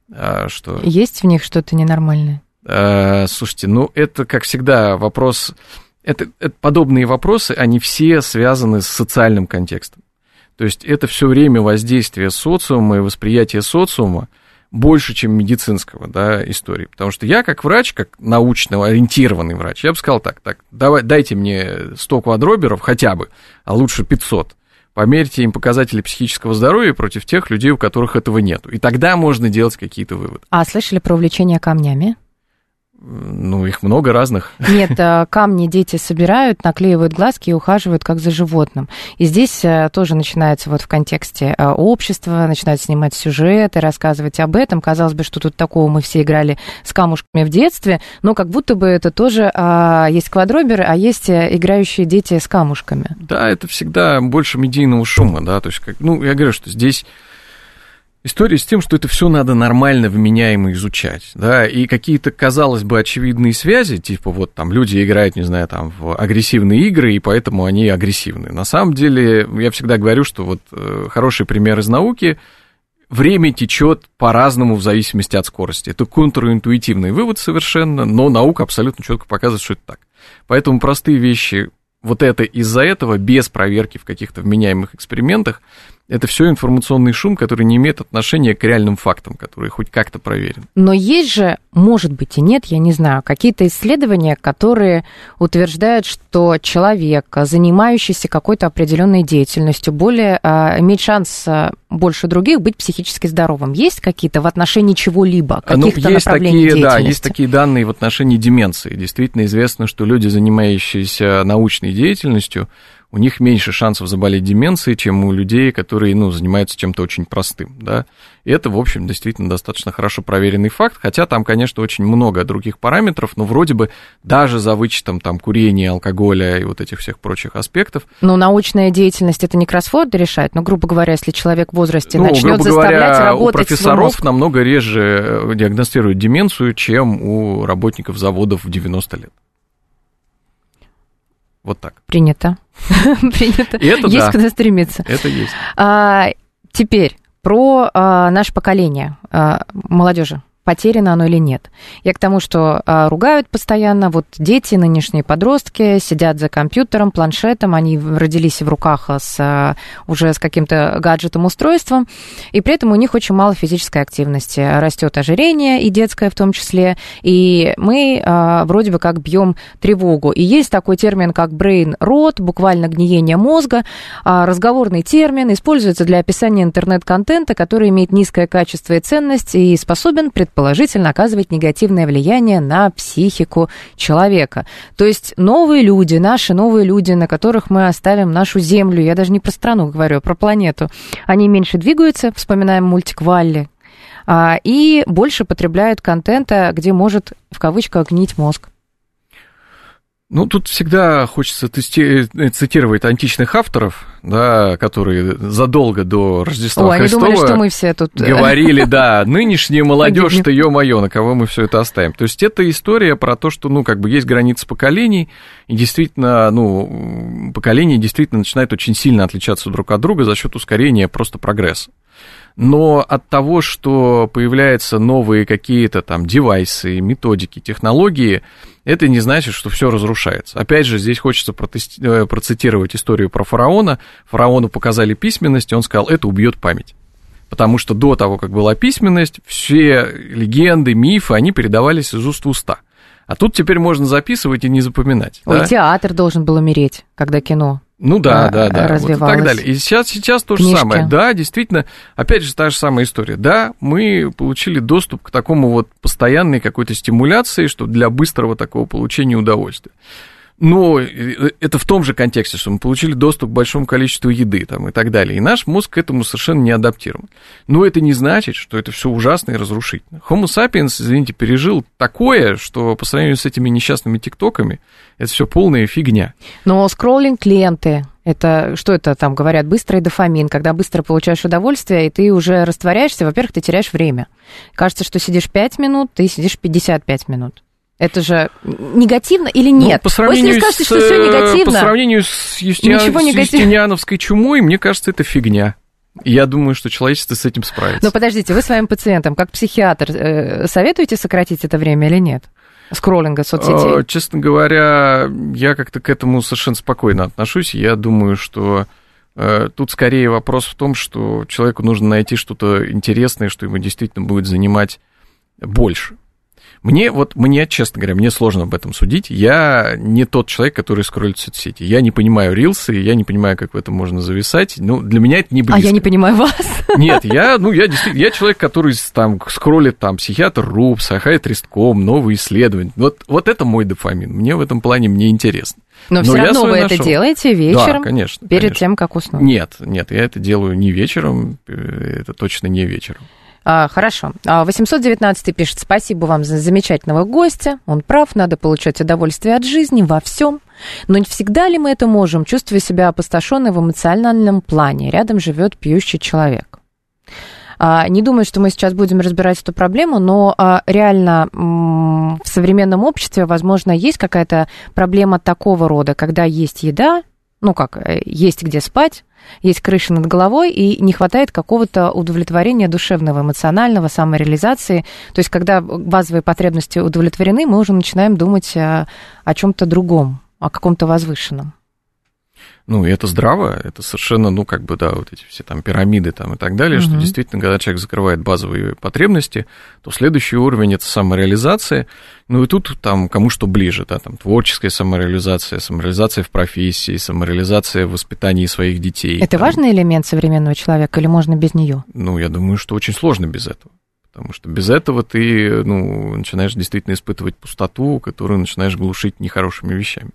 А, что? Есть в них что-то ненормальное? А, слушайте, ну, это, как всегда, вопрос... Это, это подобные вопросы, они все связаны с социальным контекстом. То есть это все время воздействие социума и восприятие социума, больше, чем медицинского, да, истории. Потому что я, как врач, как научно ориентированный врач, я бы сказал так, так, давай, дайте мне сто квадроберов хотя бы, а лучше пятьсот. Померьте им показатели психического здоровья против тех людей, у которых этого нету. И тогда можно делать какие-то выводы. А слышали про увлечение камнями? Ну, их много разных. Нет, камни дети собирают, наклеивают глазки и ухаживают как за животным. И здесь тоже начинается вот в контексте общества, начинают снимать сюжеты, рассказывать об этом. Казалось бы, что тут такого, мы все играли с камушками в детстве, но как будто бы это тоже а, есть квадроберы, а есть играющие дети с камушками. Да, это всегда больше медийного шума, да, то есть, как, ну, я говорю, что здесь... История с тем, что это все надо нормально, вменяемо изучать, да, и какие-то, казалось бы, очевидные связи, типа вот там люди играют, не знаю, там в агрессивные игры, и поэтому они агрессивны. На самом деле, я всегда говорю, что вот хороший пример из науки, время течет по-разному в зависимости от скорости. Это контринтуитивный вывод совершенно, но наука абсолютно четко показывает, что это так. Поэтому простые вещи, вот это из-за этого, без проверки в каких-то вменяемых экспериментах, Это все информационный шум, который не имеет отношения к реальным фактам, которые хоть как-то проверены. Но есть же, может быть и нет, я не знаю, какие-то исследования, которые утверждают, что человек, занимающийся какой-то определенной деятельностью, более а, имеет шанс а, больше других быть психически здоровым. Есть какие-то в отношении чего-либо, каких-то ну, есть направлений такие, деятельности? Да, есть такие данные в отношении деменции. Действительно известно, что люди, занимающиеся научной деятельностью, у них меньше шансов заболеть деменцией, чем у людей, которые, ну, занимаются чем-то очень простым, да. И это, в общем, действительно достаточно хорошо проверенный факт, хотя там, конечно, очень много других параметров, но вроде бы даже за вычетом там курения, алкоголя и вот этих всех прочих аспектов. Ну, научная деятельность это не кроссворд решает, но, грубо говоря, если человек в возрасте ну, начнет заставлять говоря, работать у профессоров намного реже диагностируют деменцию, чем у работников заводов в девяносто лет. Вот так. Принято. Принято. Это есть да. куда стремиться. Это есть. А, теперь про а, наше поколение а, молодежи. Потеряно оно или нет. Я к тому, что а, ругают постоянно. Вот дети, нынешние подростки, сидят за компьютером, планшетом, они родились в руках с, а, уже с каким-то гаджетом, устройством, и при этом у них очень мало физической активности. Растет ожирение, и детское в том числе, и мы а, вроде бы как бьем тревогу. И есть такой термин, как brain rot, буквально гниение мозга, а, разговорный термин, используется для описания интернет-контента, который имеет низкое качество и ценность и способен предположить, положительно оказывать негативное влияние на психику человека. То есть новые люди, наши новые люди, на которых мы оставим нашу Землю, я даже не про страну говорю, а про планету, они меньше двигаются, вспоминаем мультик «Валли», и больше потребляют контента, где может, в кавычках, гнить мозг. Ну, тут всегда хочется тести... цитировать античных авторов, да, которые задолго до Рождества О, Христова они думали, что мы все тут... говорили, да, нынешняя молодежь-то, ё-моё, на кого мы все это оставим. То есть это история про то, что, ну, как бы есть границы поколений, и действительно, ну, поколения действительно начинают очень сильно отличаться друг от друга за счет ускорения просто прогресса. Но от того, что появляются новые какие-то там девайсы, методики, технологии, это не значит, что все разрушается. Опять же, здесь хочется протести... процитировать историю про фараона. Фараону показали письменность, и он сказал, это убьет память. Потому что до того, как была письменность, все легенды, мифы, они передавались из уст в уста. А тут теперь можно записывать и не запоминать. Ой, да? Театр должен был умереть, когда кино... Ну да, а, да, да, вот и так далее. И сейчас, сейчас то же Книжки. самое. Да, действительно, опять же, та же самая история. Да, мы получили доступ к такому вот постоянной какой-то стимуляции, что для быстрого такого получения удовольствия. Но это в том же контексте, что мы получили доступ к большому количеству еды там, и так далее. И наш мозг к этому совершенно не адаптирован. Но это не значит, что это все ужасно и разрушительно. Homo sapiens, извините, пережил такое, что по сравнению с этими несчастными тиктоками, это все полная фигня. Но скроллинг ленты, это что это там говорят, быстрый дофамин, когда быстро получаешь удовольствие, и ты уже растворяешься, во-первых, ты теряешь время. Кажется, что сидишь пять минут, ты сидишь пятьдесят пять минут. Это же негативно или нет? Ну, по сравнению Если скажете, с, что все негативно, по сравнению с, юстиан, с юстиниановской чумой, мне кажется, это фигня. И я думаю, что человечество с этим справится. Но подождите, вы своим пациентам, как психиатр, э, советуете сократить это время или нет? Скроллинга соцсетей? Честно говоря, я как-то к этому совершенно спокойно отношусь. Я думаю, что э, тут скорее вопрос в том, что человеку нужно найти что-то интересное, что ему действительно будет занимать больше. Мне, вот, мне, честно говоря, мне сложно об этом судить. Я не тот человек, который скроллит соцсети. Я не понимаю рилсы, я не понимаю, как в этом можно зависать. Ну, для меня это не близко. А я не понимаю вас. Нет, я, ну, я действительно, я человек, который там скроллит там психиатр точка ру, Психиатрист.ком, новые исследования. Вот, вот это мой дофамин. Мне в этом плане мне интересно. Но, Но все равно вы нашел. Это делаете вечером, да, конечно, перед конечно. тем, как уснуть? Нет, нет, я это делаю не вечером, это точно не вечером. Хорошо. восемьсот девятнадцать пишет, спасибо вам за замечательного гостя. Он прав, надо получать удовольствие от жизни во всем. Но не всегда ли мы это можем, чувствуя себя опустошенной в эмоциональном плане? Рядом живет пьющий человек. Не думаю, что мы сейчас будем разбирать эту проблему, но реально в современном обществе, возможно, есть какая-то проблема такого рода, когда есть еда, ну как, есть где спать, есть крыша над головой, и не хватает какого-то удовлетворения душевного, эмоционального, самореализации. То есть, когда базовые потребности удовлетворены, мы уже начинаем думать о, о чем-то другом, о каком-то возвышенном. Ну, и это здраво, это совершенно, ну, как бы, да, вот эти все там пирамиды там и так далее, угу. Что действительно, когда человек закрывает базовые потребности, то следующий уровень – это самореализация. Ну, и тут там кому что ближе, да, там творческая самореализация, самореализация в профессии, самореализация в воспитании своих детей. Это там. Важный элемент современного человека или можно без нее? Ну, я думаю, что очень сложно без этого. Потому что без этого ты, ну, начинаешь действительно испытывать пустоту, которую начинаешь глушить нехорошими вещами.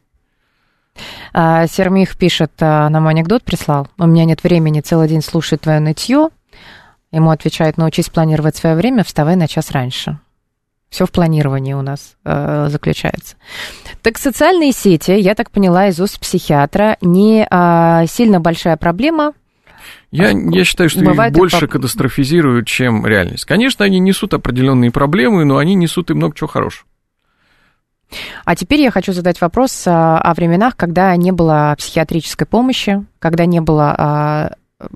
А, Сермих пишет, нам анекдот прислал. У меня нет времени целый день слушать твое нытье. Ему отвечает, научись планировать свое время, вставай на час раньше. Все в планировании у нас э, заключается. Так социальные сети, я так поняла из уст психиатра, не э, сильно большая проблема. Я, я считаю, что их больше по... катастрофизируют, чем реальность. Конечно, они несут определенные проблемы, но они несут и много чего хорошего. А теперь я хочу задать вопрос о временах, когда не было психиатрической помощи, когда не было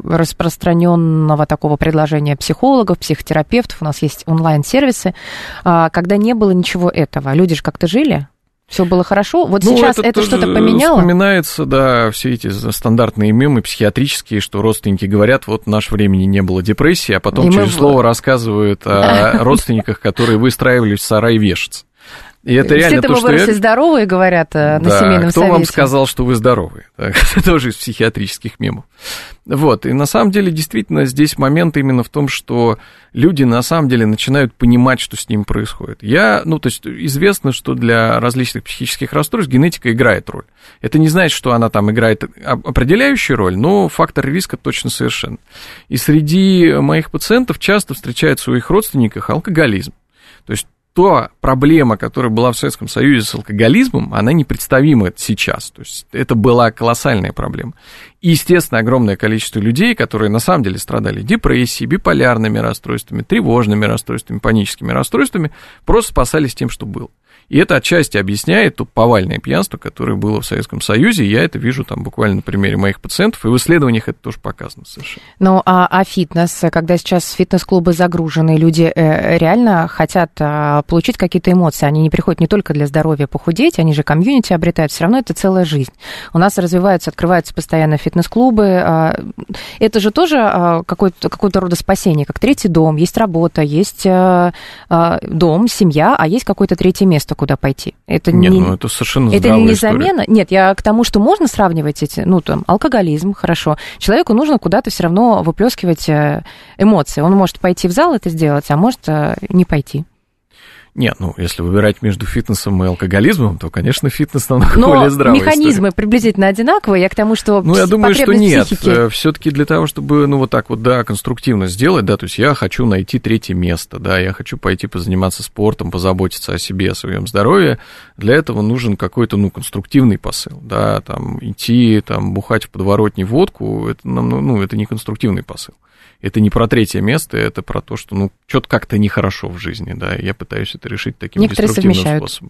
распространенного такого предложения психологов, психотерапевтов, у нас есть онлайн-сервисы, когда не было ничего этого. Люди же как-то жили, все было хорошо. Вот ну, сейчас это, это что-то поменяло? Вспоминается, да, все эти стандартные мемы психиатрические, что родственники говорят, вот в наше времени не было депрессии, а потом И через мы... слово рассказывают о родственниках, которые выстраивались в сарай вешаться. И это реально то, что выросли я... здоровые, говорят на да, семейном кто совете. Вам сказал, что вы здоровые? Это тоже из психиатрических мемов. Вот, и на самом деле, действительно, здесь момент именно в том, что люди на самом деле начинают понимать, что с ним происходит. Я, ну, то есть известно, что для различных психических расстройств генетика играет роль. Это не значит, что она там играет определяющую роль, но фактор риска точно совершенно. И среди моих пациентов часто встречается у их родственников алкоголизм. То есть та проблема, которая была в Советском Союзе с алкоголизмом, она непредставима сейчас. То есть это была колоссальная проблема. И, естественно, огромное количество людей, которые на самом деле страдали депрессией, биполярными расстройствами, тревожными расстройствами, паническими расстройствами, просто спасались тем, что было. И это отчасти объясняет то повальное пьянство, которое было в Советском Союзе. Я это вижу там буквально на примере моих пациентов, и в исследованиях это тоже показано совершенно. Ну, а, а фитнес, когда сейчас фитнес-клубы загружены, люди э, реально хотят э, получить какие-то эмоции, они не приходят не только для здоровья похудеть, они же комьюнити обретают, все равно это целая жизнь. У нас развиваются, открываются постоянно фитнес-клубы, э, это же тоже э, какой-то, какой-то рода спасение, как третий дом, есть работа, есть э, э, дом, семья, а есть какое-то третье место, куда пойти. Это Нет, не, ну это совершенно это здравая не история. замена. Нет, я к тому, что можно сравнивать эти, ну, там, алкоголизм, хорошо. Человеку нужно куда-то все равно выплескивать эмоции. Он может пойти в зал это сделать, а может не пойти. Нет, ну, если выбирать между фитнесом и алкоголизмом, то, конечно, фитнес намного Но более здравый. Механизмы история. Приблизительно одинаковые. Я к тому, что ну, я думаю, что нет. Психики... Все-таки для того, чтобы, ну, вот так вот, да, конструктивно сделать, да, то есть я хочу найти третье место, да, я хочу пойти позаниматься спортом, позаботиться о себе, о своем здоровье, для этого нужен какой-то, ну, конструктивный посыл, да, там, идти, там, бухать в подворотне водку, это, ну, это не конструктивный посыл. Это не про третье место, это про то, что, ну, что-то как-то нехорошо в жизни, да, и я пытаюсь это решить таким Некоторые деструктивным совмещают. способом.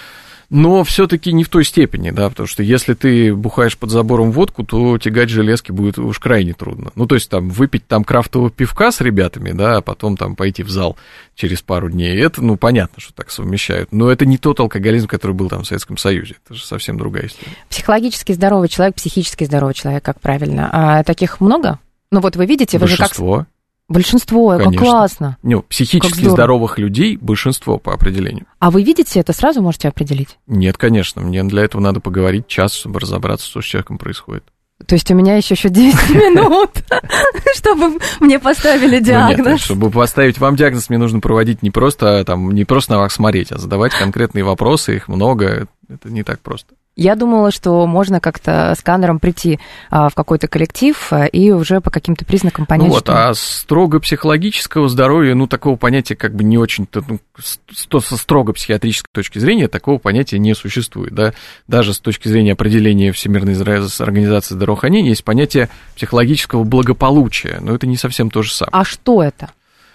Но все-таки не в той степени, да, потому что если ты бухаешь под забором водку, то тягать железки будет уж крайне трудно. Ну, то есть там выпить там крафтового пивка с ребятами, да, а потом там пойти в зал через пару дней, это, ну, понятно, что так совмещают. Но это не тот алкоголизм, который был там в Советском Союзе, это же совсем другая история. Психологически здоровый человек, психически здоровый человек, как правильно. А таких много? Ну, вот вы видите, вы же как... Большинство. Большинство, как классно. Ну, психически здоровых людей большинство по определению. А вы видите это, сразу можете определить? Нет, конечно, мне для этого надо поговорить час, чтобы разобраться, что с человеком происходит. То есть у меня еще еще десять минут, чтобы мне поставили диагноз. Нет, чтобы поставить вам диагноз, мне нужно проводить не просто, там, не просто на вас смотреть, а задавать конкретные вопросы, их много, это не так просто. Я думала, что можно как-то сканером прийти а, в какой-то коллектив и уже по каким-то признакам понять, ну вот, что... А строго психологического здоровья, ну, такого понятия как бы не очень-то, ну, со строго психиатрической точки зрения такого понятия не существует, да. Даже с точки зрения определения Всемирной организации здравоохранения есть понятие психологического благополучия, но это не совсем то же самое. А что это?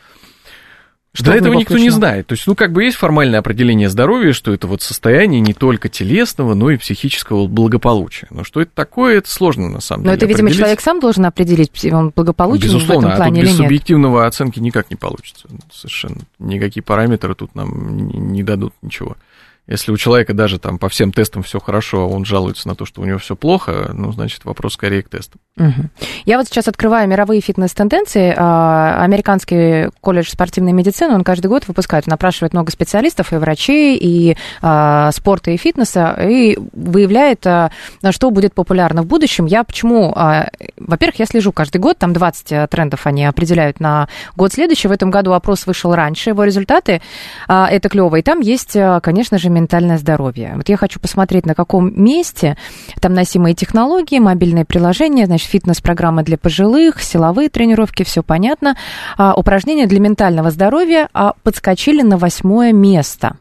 Что да, этого никто включено? Не знает. То есть, ну, как бы есть формальное определение здоровья, что это вот состояние не только телесного, но и психического благополучия. Но что это такое, это сложно на самом но деле. Но это, видимо, человек сам должен определить, он благополучен безусловно, в этом плане а тут без или нет? субъективного оценки никак не получится. Совершенно. Никакие параметры тут нам не дадут ничего. Если у человека даже там по всем тестам все хорошо, а он жалуется на то, что у него все плохо, ну, значит, вопрос скорее к тестам. Угу. Я вот сейчас открываю мировые фитнес-тенденции. Американский колледж спортивной медицины, он каждый год выпускает, он опрашивает много специалистов, и врачей, и а, спорта, и фитнеса, и выявляет, а, что будет популярно в будущем. Я почему? А, во-первых, я слежу каждый год, там двадцать трендов они определяют на год следующий. В этом году опрос вышел раньше, его результаты, а, это клево. И там есть, конечно же, ментальное здоровье. Вот я хочу посмотреть, на каком месте там носимые технологии, мобильные приложения, значит, фитнес-программы для пожилых, силовые тренировки, все понятно. А, упражнения для ментального здоровья а, подскочили на восьмое место.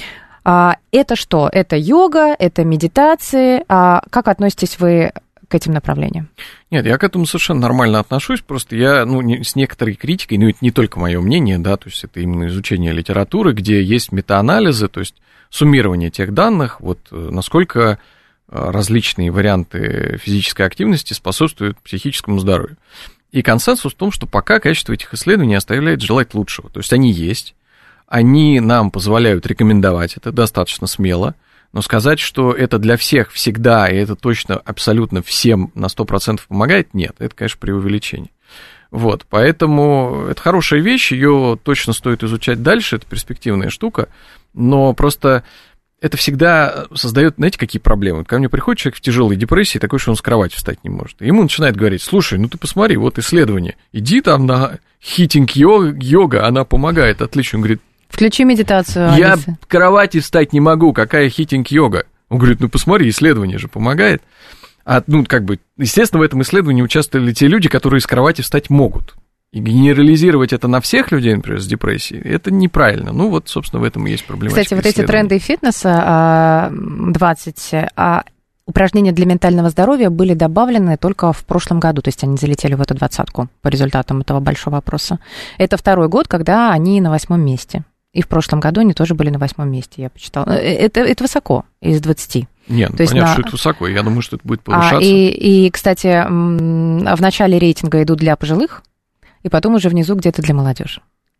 А, это что? Это йога, это медитации. А, как относитесь вы к этим направлениям? Нет, я к этому совершенно нормально отношусь, просто я, ну, не, с некоторой критикой, ну, это не только мое мнение, да, то есть это именно изучение литературы, где есть метаанализы, то есть суммирование тех данных, вот насколько различные варианты физической активности способствуют психическому здоровью. И консенсус в том, что пока качество этих исследований оставляет желать лучшего. То есть они есть, они нам позволяют рекомендовать это достаточно смело, но сказать, что это для всех всегда, и это точно абсолютно всем на сто процентов помогает, нет, это, конечно, преувеличение. Вот, поэтому это хорошая вещь, ее точно стоит изучать дальше, это перспективная штука, но просто это всегда создает, знаете, какие проблемы? Ко мне приходит человек в тяжелой депрессии, такой, что он с кровати встать не может. И ему начинает говорить: слушай, ну ты посмотри, вот исследование, иди там на хитинг-йога, она помогает, отлично. Он говорит: включи медитацию, я Алиса. с кровати встать не могу, какая хитинг-йога? Он говорит: ну посмотри, исследование же помогает. А, ну, как бы, естественно, в этом исследовании участвовали те люди, которые с кровати встать могут. И генерализировать это на всех людей, например, с депрессией, это неправильно. Ну, вот, собственно, в этом и есть проблема. Кстати, вот эти тренды фитнеса двадцать, а упражнения для ментального здоровья были добавлены только в прошлом году, то есть они залетели в эту двадцатку по результатам этого большого опроса. Это второй год, когда они на восьмом месте. И в прошлом году они тоже были на восьмом месте, я почитала. Это, это высоко из двадцати. Нет, ну, понятно, на... что это высоко, я думаю, что это будет повышаться. А, и, и, кстати, в начале рейтинга идут для пожилых, и потом уже внизу где-то для молодежи.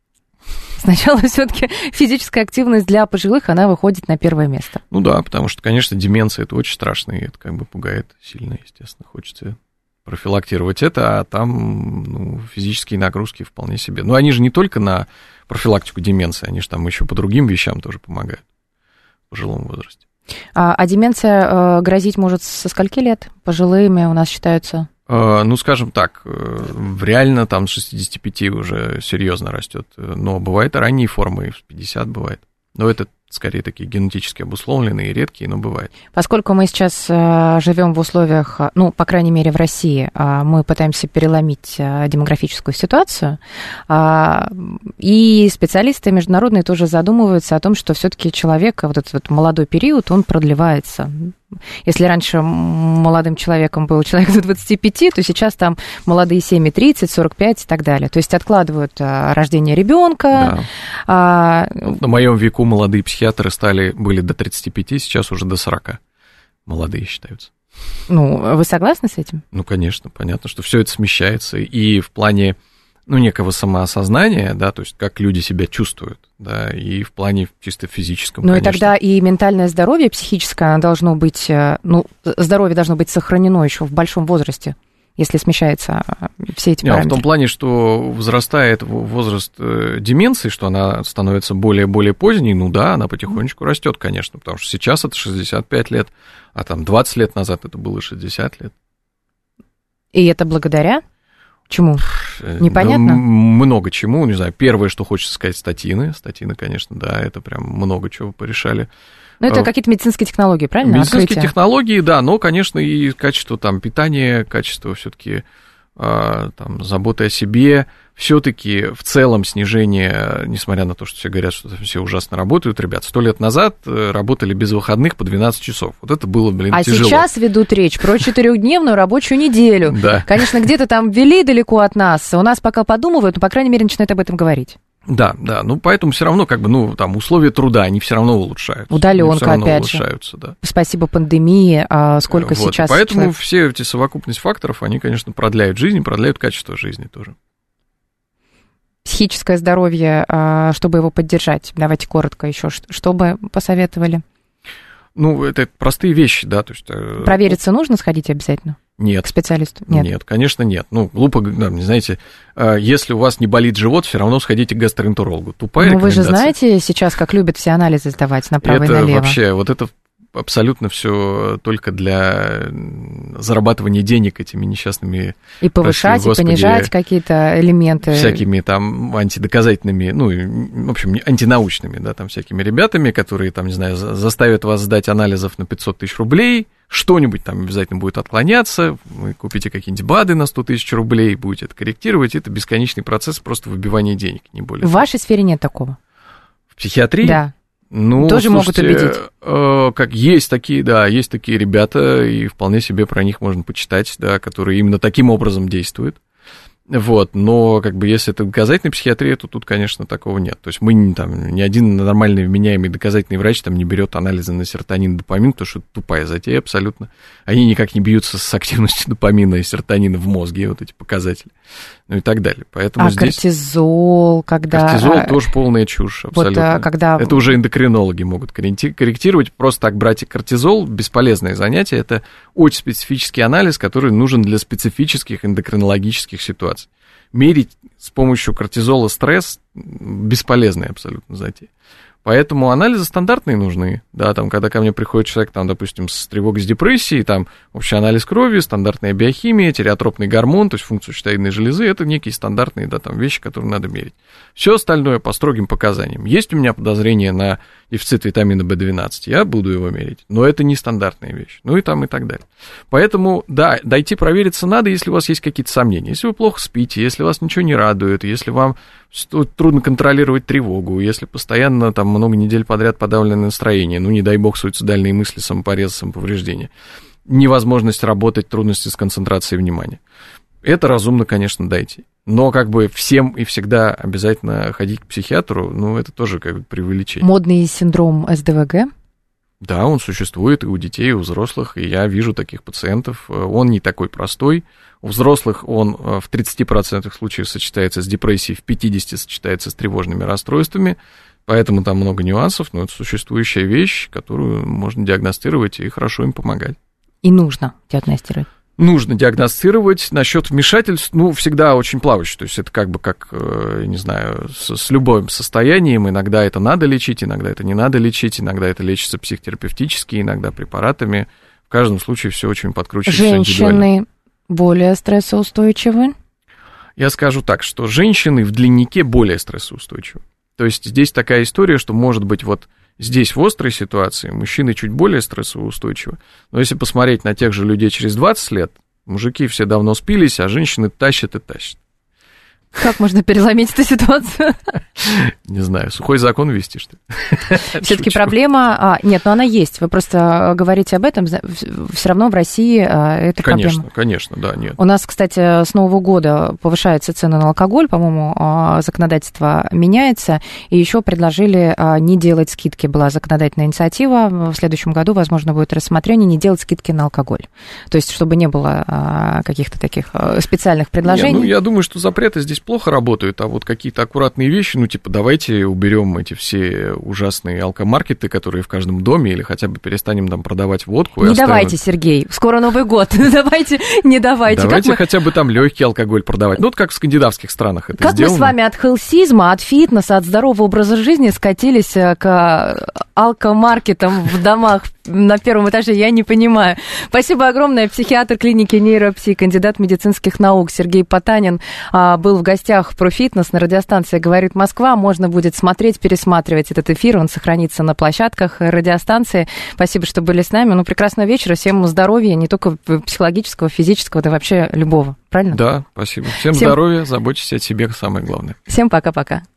Сначала все-таки физическая активность для пожилых, она выходит на первое место. Ну да, потому что, конечно, деменция — это очень страшно, и это как бы пугает сильно, естественно. Хочется профилактировать это, а там, ну, физические нагрузки вполне себе. Но они же не только на профилактику деменции, они же там еще по другим вещам тоже помогают в пожилом возрасте. А, а деменция э, грозить может со скольки лет? Пожилыми у нас считаются... Ну, скажем так, реально там с шестидесяти пяти уже серьезно растет, но бывают и ранние формы, и в пятьдесят бывает. Но это скорее такие генетически обусловленные и редкие, но бывает. Поскольку мы сейчас живем в условиях, ну, по крайней мере, в России, мы пытаемся переломить демографическую ситуацию, и специалисты международные тоже задумываются о том, что все-таки человек, вот этот вот молодой период, он продлевается. Если раньше молодым человеком был человек до двадцати пяти, то сейчас там молодые семь, тридцать, сорок пять и так далее. То есть откладывают а, рождение ребенка. Да. А... На моем веку молодые психиатры стали, были до тридцати пяти, сейчас уже до сорока. Молодые считаются. Ну, вы согласны с этим? Ну, конечно, понятно, что все это смещается. И в плане, ну, некого самоосознания, да, то есть как люди себя чувствуют, да, и в плане чисто физическом, ну, конечно. И тогда и ментальное здоровье психическое, оно должно быть, ну, здоровье должно быть сохранено еще в большом возрасте, если смещаются все эти параметры. В том плане, что возрастает возраст деменции, что она становится более-более поздней, ну да, она потихонечку растет, конечно, потому что сейчас это шестьдесят пять лет, а там двадцать лет назад это было шестьдесят лет. И это благодаря чему? Непонятно? Да, много чему, не знаю. Первое, что хочется сказать, статины. Статины, конечно, да, это прям много чего порешали. Ну, это какие-то медицинские технологии, правильно? Медицинские Открытие. технологии, да, но, конечно, и качество там питания, качество все-таки там, заботы о себе, все-таки в целом снижение, несмотря на то, что все говорят, что все ужасно работают, ребят, сто лет назад работали без выходных по двенадцать часов. Вот это было, блин, а тяжело. А сейчас ведут речь про четырехдневную рабочую неделю. Да. Конечно, где-то там ввели далеко от нас, у нас пока подумывают, но, по крайней мере, начинают об этом говорить. Да, да, ну поэтому все равно как бы, ну там условия труда, они все равно улучшаются. Удаленка, опять улучшаются, же. Да. Спасибо пандемии, а сколько вот, сейчас. Поэтому человек... все эти совокупность факторов, они, конечно, продляют жизнь, продляют качество жизни тоже. Психическое здоровье, чтобы его поддержать, давайте коротко еще, что бы посоветовали? Ну, это простые вещи, да. То есть, провериться нужно, сходить обязательно? Нет. К специалисту? Нет. Нет, конечно, нет. Ну, глупо, да, не знаете, если у вас не болит живот, все равно сходите к гастроэнтерологу. Тупая рекомендация. Ну, вы же знаете сейчас, как любят все анализы сдавать направо это и налево. Это вообще, вот это абсолютно все только для зарабатывания денег этими несчастными... И повышать, прости, и понижать Господи, какие-то элементы. Всякими там антидоказательными, ну, в общем, антинаучными, да, там всякими ребятами, которые, там, не знаю, заставят вас сдать анализов на пятьсот тысяч рублей, что-нибудь там обязательно будет отклоняться, вы купите какие-нибудь БАДы на сто тысяч рублей, будете это корректировать, это бесконечный процесс просто выбивания денег, не более. В вашей сфере нет такого? В психиатрии? Да. Ну, тоже слушайте, могут убедить. Э, как есть такие, да, есть такие ребята, и вполне себе про них можно почитать, да, которые именно таким образом действуют. Вот, но как бы если это доказательная психиатрия, то тут, конечно, такого нет. То есть мы там, ни один нормальный вменяемый доказательный врач там не берет анализы на серотонин и допамин, потому что это тупая затея абсолютно. Они никак не бьются с активностью допамина и серотонина в мозге, вот эти показатели, ну и так далее. Поэтому а здесь... кортизол, когда... Кортизол тоже полная чушь, абсолютно. Вот, когда... Это уже эндокринологи могут корректировать. Просто так брать кортизол, бесполезное занятие, это очень специфический анализ, который нужен для специфических эндокринологических ситуаций. Мерить с помощью кортизола стресс бесполезная абсолютно затея. Поэтому анализы стандартные нужны, да, там, когда ко мне приходит человек, там, допустим, с тревогой, с депрессией, там, общий анализ крови, стандартная биохимия, тиреотропный гормон, то есть функцию щитовидной железы, это некие стандартные, да, там, вещи, которые надо мерить. Все остальное по строгим показаниям. Есть у меня подозрение на дефицит витамина бэ двенадцать, я буду его мерить, но это не стандартная вещь, ну и там и так далее. Поэтому, да, дойти провериться надо, если у вас есть какие-то сомнения, если вы плохо спите, если вас ничего не радует, если вам трудно контролировать тревогу, если постоянно там много недель подряд подавленное настроение, ну, не дай бог, суицидальные мысли, самопорез, самоповреждение, невозможность работать, трудности с концентрацией внимания. Это разумно, конечно, дойти. Но как бы всем и всегда обязательно ходить к психиатру, ну, это тоже как бы преувеличение. Модный синдром эс дэ вэ гэ? Да, он существует и у детей, и у взрослых, и я вижу таких пациентов. Он не такой простой. У взрослых он в тридцати процентах случаев сочетается с депрессией, в пятидесяти процентах сочетается с тревожными расстройствами, поэтому там много нюансов, но это существующая вещь, которую можно диагностировать и хорошо им помогать. И нужно диагностировать. Нужно диагностировать. Насчет вмешательств, ну, всегда очень плавающе. То есть это как бы как, не знаю, с, с любым состоянием. Иногда это надо лечить, иногда это не надо лечить, иногда это лечится психотерапевтически, иногда препаратами. В каждом случае все очень подкручивается индивидуально. Женщины более стрессоустойчивы? Я скажу так, что женщины в длиннике более стрессоустойчивы. То есть здесь такая история, что, может быть, вот здесь в острой ситуации мужчины чуть более стрессоустойчивы, но если посмотреть на тех же людей через двадцать лет, мужики все давно спились, а женщины тащат и тащат. Как можно переломить эту ситуацию? Не знаю, сухой закон ввести, что ли? Все-таки проблема... А, нет, но она есть. Вы просто говорите об этом. Все равно в России это проблема. Конечно, конечно, да, нет. У нас, кстати, с Нового года повышаются цены на алкоголь. По-моему, законодательство меняется. И еще предложили не делать скидки. Была законодательная инициатива. В следующем году, возможно, будет рассмотрение не делать скидки на алкоголь. То есть, чтобы не было каких-то таких специальных предложений. Не, ну, я думаю, что запреты здесь плохо работают, а вот какие-то аккуратные вещи, ну, типа, давайте уберем эти все ужасные алкомаркеты, которые в каждом доме, или хотя бы перестанем там продавать водку. Не оставим... давайте, Сергей, скоро Новый год, давайте, не давайте. Давайте мы... хотя бы там легкий алкоголь продавать, ну, вот как в скандинавских странах это как сделано. Как мы с вами от хелсизма, от фитнеса, от здорового образа жизни скатились к алкомаркетам в домах на первом этаже, я не понимаю. Спасибо огромное. Психиатр клиники нейропсих, кандидат медицинских наук Сергей Потанин был в гостях про фитнес на радиостанции «Говорит Москва». Можно будет смотреть, пересматривать этот эфир. Он сохранится на площадках радиостанции. Спасибо, что были с нами. Ну, прекрасного вечера. Всем здоровья, не только психологического, физического, да вообще любого. Правильно? Да, спасибо. Всем, Всем... здоровья, заботьтесь о себе, самое главное. Всем пока-пока.